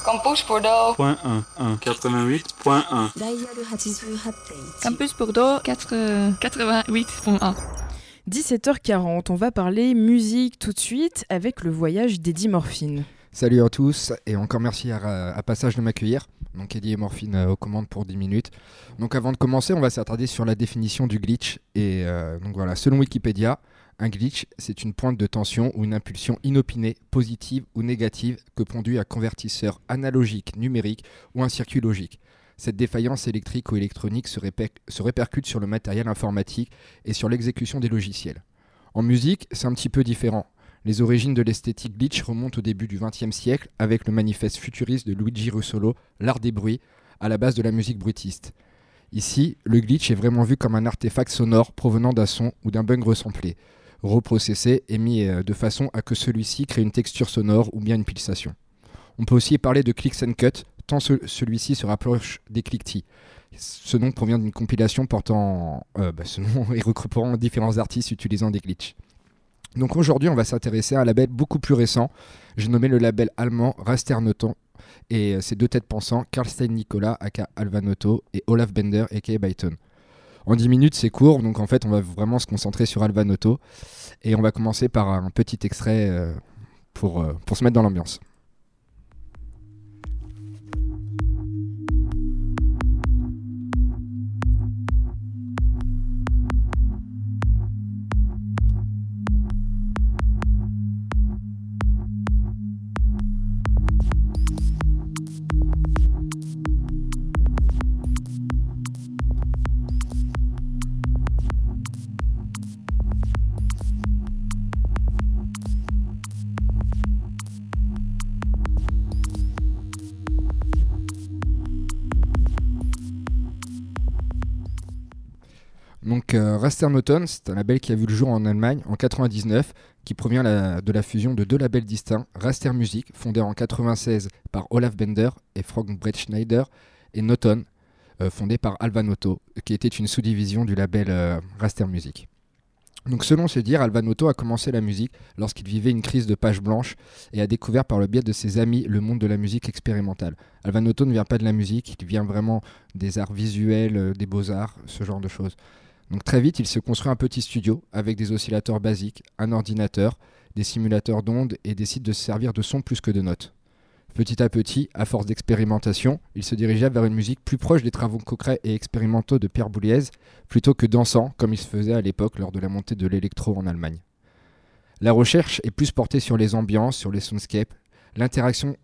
Campus Bordeaux. Point 1, 88.1. Campus Bordeaux 88.1. 17h40, on va parler musique tout de suite avec le voyage d'Eddie Morphine. Salut à tous et encore merci à Passage de m'accueillir. Donc Eddie et Morphine aux commandes pour 10 minutes. Donc avant de commencer, on va s'attarder sur la définition du glitch. Et donc voilà, selon Wikipédia, un glitch, c'est une pointe de tension ou une impulsion inopinée, positive ou négative que conduit un convertisseur analogique, numérique ou un circuit logique. Cette défaillance électrique ou électronique se répercute sur le matériel informatique et sur l'exécution des logiciels. En musique, c'est un petit peu différent. Les origines de l'esthétique glitch remontent au début du XXe siècle avec le manifeste futuriste de Luigi Russolo, L'art des bruits, à la base de la musique bruitiste. Ici, le glitch est vraiment vu comme un artefact sonore provenant d'un son ou d'un bug resamplé, reprocessé et mis de façon à que celui-ci crée une texture sonore ou bien une pulsation. On peut aussi parler de clicks and cut, tant celui-ci se rapproche des click-tea. Ce nom provient d'une compilation portant ce nom et regroupant différents artistes utilisant des glitches. Donc aujourd'hui, on va s'intéresser à un label beaucoup plus récent. J'ai nommé le label allemand Rasternoton et ses deux têtes pensantes, Carlstein Nicola aka Alvanotto et Olaf Bender aka Byton. En 10 minutes, c'est court, donc en fait, on va vraiment se concentrer sur Alvanotto et on va commencer par un petit extrait pour se mettre dans l'ambiance. Donc Rasternoton, c'est un label qui a vu le jour en Allemagne en 1999, qui provient de la fusion de deux labels distincts, Raster Music, fondé en 1996 par Olaf Bender et Frank Bretschneider, et Noton, fondé par Alvanotto, qui était une sous-division du label Raster Music. Donc selon se dire, Alvanotto a commencé la musique lorsqu'il vivait une crise de page blanche et a découvert par le biais de ses amis le monde de la musique expérimentale. Alvanotto ne vient pas de la musique, il vient vraiment des arts visuels, des beaux-arts, ce genre de choses. Donc très vite, il se construit un petit studio avec des oscillateurs basiques, un ordinateur, des simulateurs d'ondes et décide de se servir de sons plus que de notes. Petit à petit, à force d'expérimentation, il se dirigea vers une musique plus proche des travaux concrets et expérimentaux de Pierre Boulez, plutôt que dansant comme il se faisait à l'époque lors de la montée de l'électro en Allemagne. La recherche est plus portée sur les ambiances, sur les soundscapes. L'interaction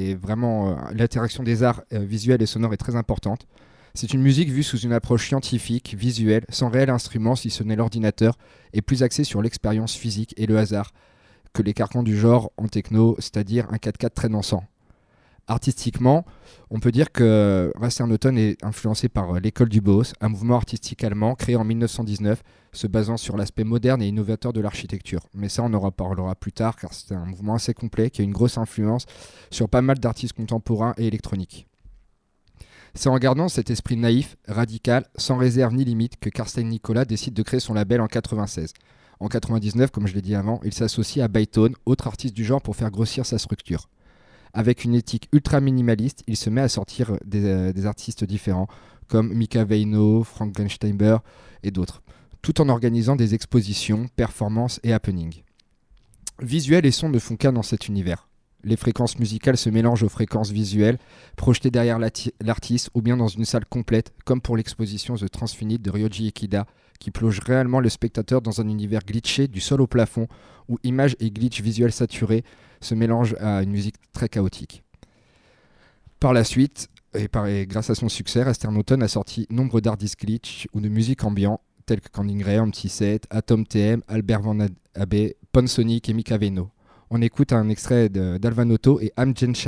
des arts visuels et sonores est très importante. C'est une musique vue sous une approche scientifique, visuelle, sans réel instrument si ce n'est l'ordinateur, et plus axée sur l'expérience physique et le hasard que les carcans du genre en techno, c'est-à-dire un 4/4 très dansant. Artistiquement, on peut dire que Rasternoton est influencé par l'école du Bauhaus, un mouvement artistique allemand créé en 1919, se basant sur l'aspect moderne et innovateur de l'architecture. Mais ça, on en reparlera plus tard, car c'est un mouvement assez complet qui a une grosse influence sur pas mal d'artistes contemporains et électroniques. C'est en gardant cet esprit naïf, radical, sans réserve ni limite que Carlstein Nicola décide de créer son label en 1996. En 1999, comme je l'ai dit avant, il s'associe à Byton, autre artiste du genre, pour faire grossir sa structure. Avec une éthique ultra minimaliste, il se met à sortir des artistes différents, comme Mika Veino, Frank Bretschneider et d'autres, tout en organisant des expositions, performances et happenings. Visuels et sons ne font qu'un dans cet univers. Les fréquences musicales se mélangent aux fréquences visuelles, projetées derrière l'artiste ou bien dans une salle complète, comme pour l'exposition The Transfinite de Ryoji Ikeda, qui plonge réellement le spectateur dans un univers glitché du sol au plafond, où images et glitch visuels saturés se mélangent à une musique très chaotique. Par la suite, et grâce à son succès, Rasternoton a sorti nombre d'artistes glitch ou de musique ambiant, tels que Candy Graham, T7, Atom TM, Albert Van Abe, Ponsonic et Mika Veino. On écoute un extrait d'Alvanotto et Anne James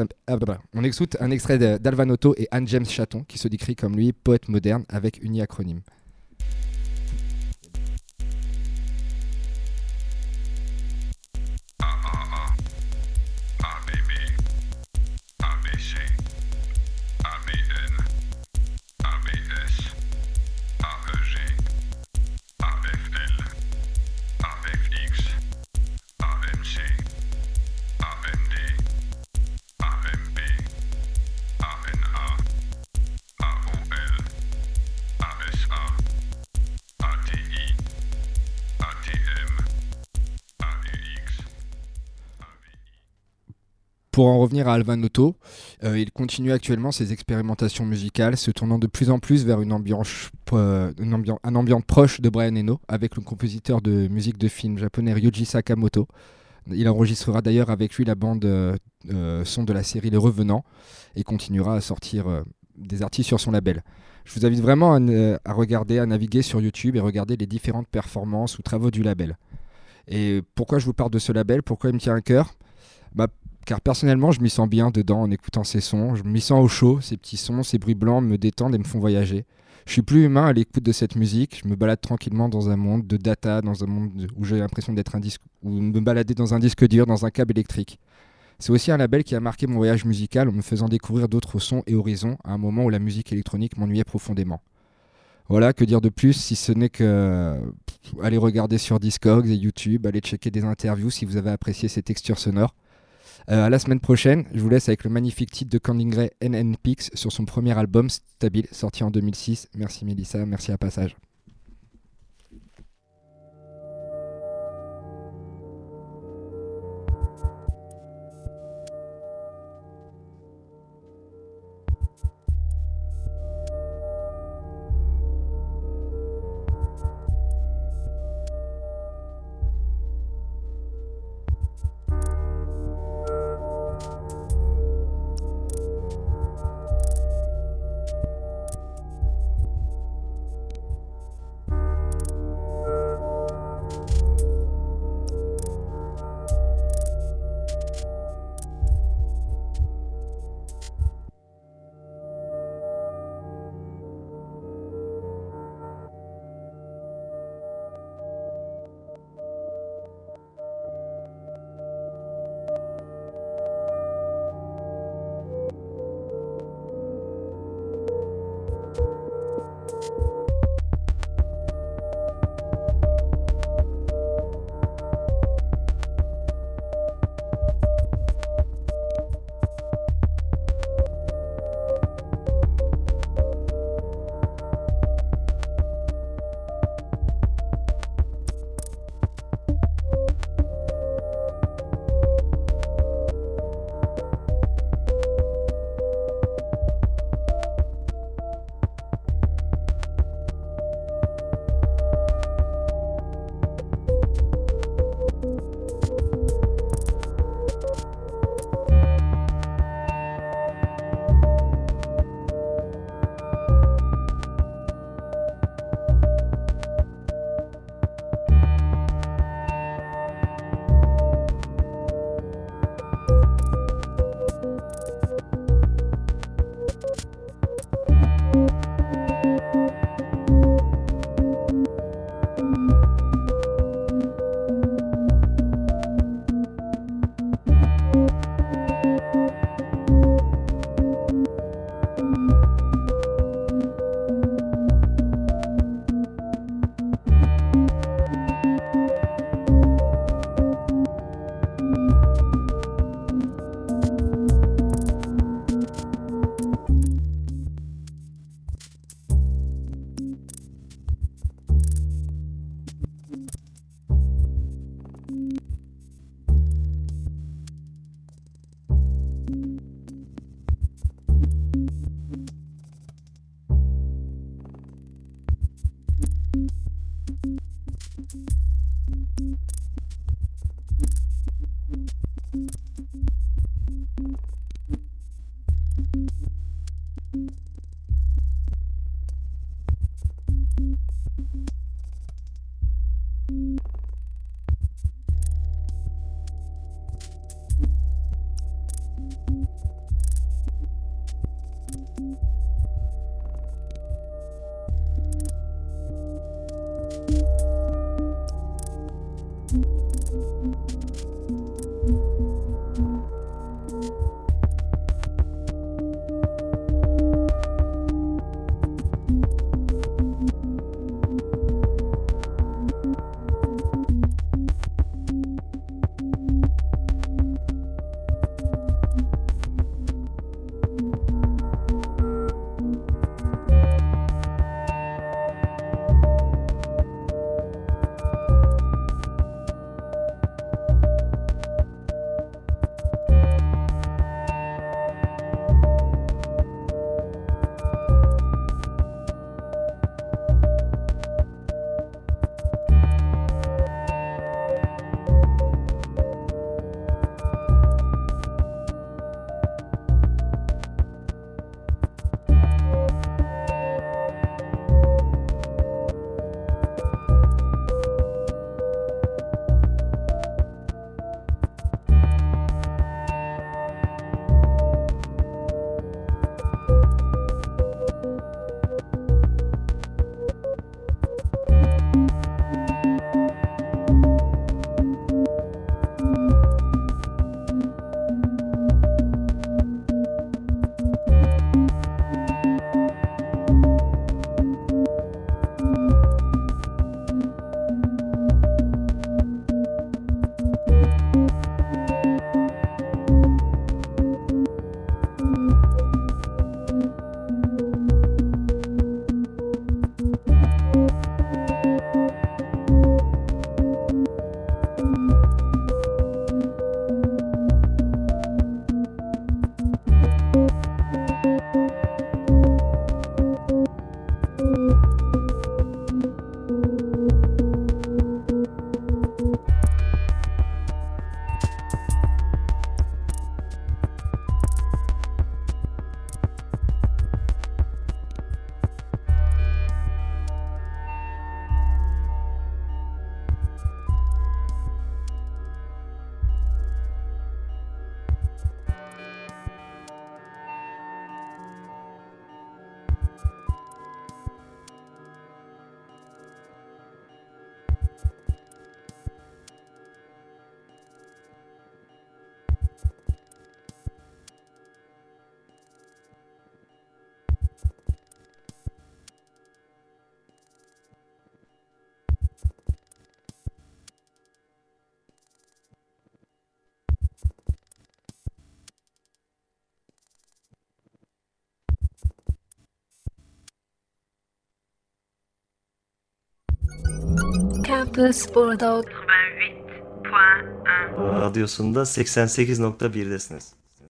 Chaton, qui se décrit comme lui, poète moderne, avec une acronyme. Pour en revenir à Alvan Otto, il continue actuellement ses expérimentations musicales, se tournant de plus en plus vers un ambiance proche de Brian Eno, avec le compositeur de musique de film japonais Ryuji Sakamoto. Il enregistrera d'ailleurs avec lui la bande son de la série Les Revenants et continuera à sortir des artistes sur son label. Je vous invite vraiment à regarder, à naviguer sur YouTube et regarder les différentes performances ou travaux du label. Et pourquoi je vous parle de ce label ? Pourquoi il me tient à cœur ? Car personnellement, je m'y sens bien dedans en écoutant ces sons. Je m'y sens au chaud, ces petits sons, ces bruits blancs me détendent et me font voyager. Je suis plus humain à l'écoute de cette musique. Je me balade tranquillement dans un monde de data, dans un monde où j'ai l'impression d'être un disque, ou me balader dans un disque dur, dans un câble électrique. C'est aussi un label qui a marqué mon voyage musical en me faisant découvrir d'autres sons et horizons à un moment où la musique électronique m'ennuyait profondément. Voilà, que dire de plus si ce n'est que allez regarder sur Discogs et YouTube, allez checker des interviews si vous avez apprécié ces textures sonores. À la semaine prochaine, je vous laisse avec le magnifique titre de Candy Gray, NNPix, sur son premier album Stable, sorti en 2006. Merci Mélissa, merci à Passage. Campus Bordeaux 88.1. Radyosunda 88.1'desiniz.